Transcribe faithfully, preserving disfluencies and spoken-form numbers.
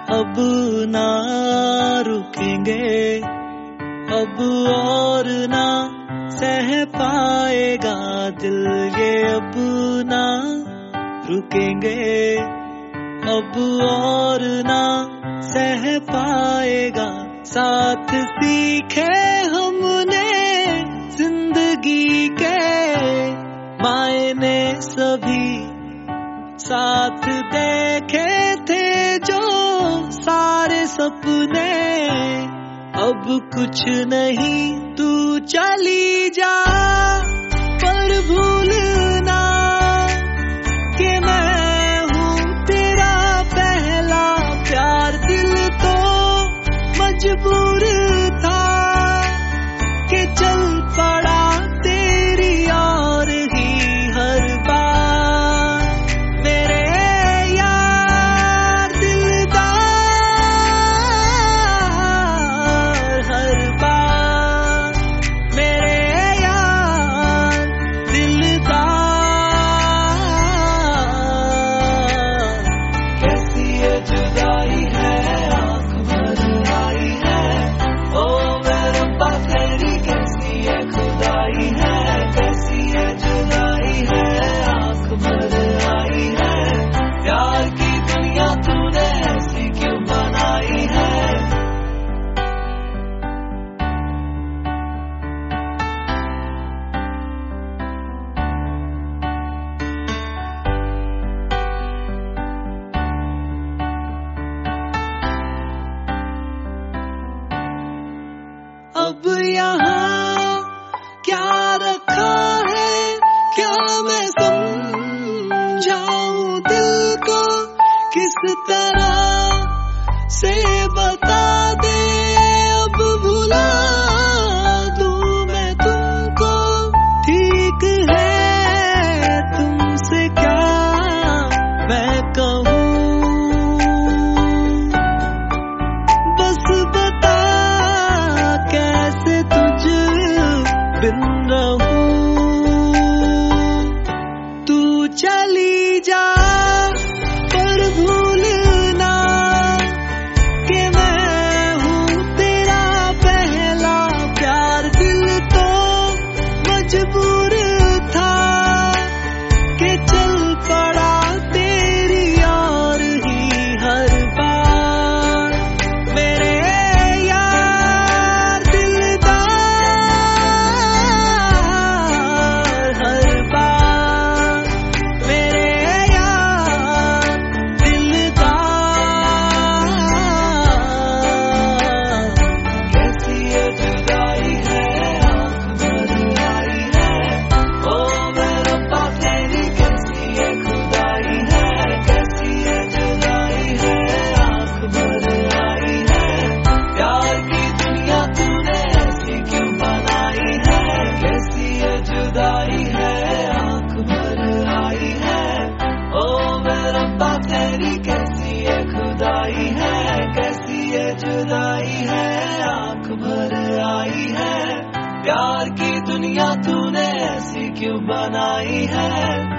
अब ना रुकेंगे, अब और ना सह पाएगा दिल ये, अब ना रुकेंगे, अब और ना सह पाएगा। साथ सीखे हमने जिंदगी के मायने सभी, साथ देखे थे जो सारे सपने, अब कुछ नहीं तू चली जा। पर भूलना कि मैं हूँ तेरा पहला प्यार, दिल तो मजबूर था कि चल पड़ा तेरी और ही हर बार। मेरे यार दिलदार, हर बार मेरे यार दिलदार। कैसी ये जुदाई है, आँख भर आई है, ओ मेरे पास तेरी कैसी ये खुदाई है। कैसी ये जुदाई है, आँख भर आई है, प्यार की दुनिया तूने ऐसी क्यों बनाई है। अब यहाँ क्या रखा है, क्या मैं समझाऊं दिल को, किस तरह से बता दे। अब भुला दूं मैं तुमको, ठीक है तुमसे क्या मैं कहूँ। बस बता कैसे तुझ बिन रहूं, तू चली जा। पर भूलना कि मैं हूँ तेरा पहला प्यार, दिल तो मजबूर था कि चल पड़ा तेरी और ही हर बार। मेरे यार दिलदार, हर बार मेरे यार दिलदार। कैसी ये जुदाई है, आँख भर आई है, ओ मेरे पास तेरी कैसी ये खुदाई है। कैसी ये जुदाई है, आँख भर आई है, प्यार की दुनिया तूने ऐसी क्यों बनाई है। कैसी ये जुदाई है, आँख भर आई है, ओ मेरे पास तेरी कैसी ये खुदाई है। कैसी ये जुदाई है, आँख भर आई है, प्यार की दुनिया तूने ऐसी क्यों बनाई है।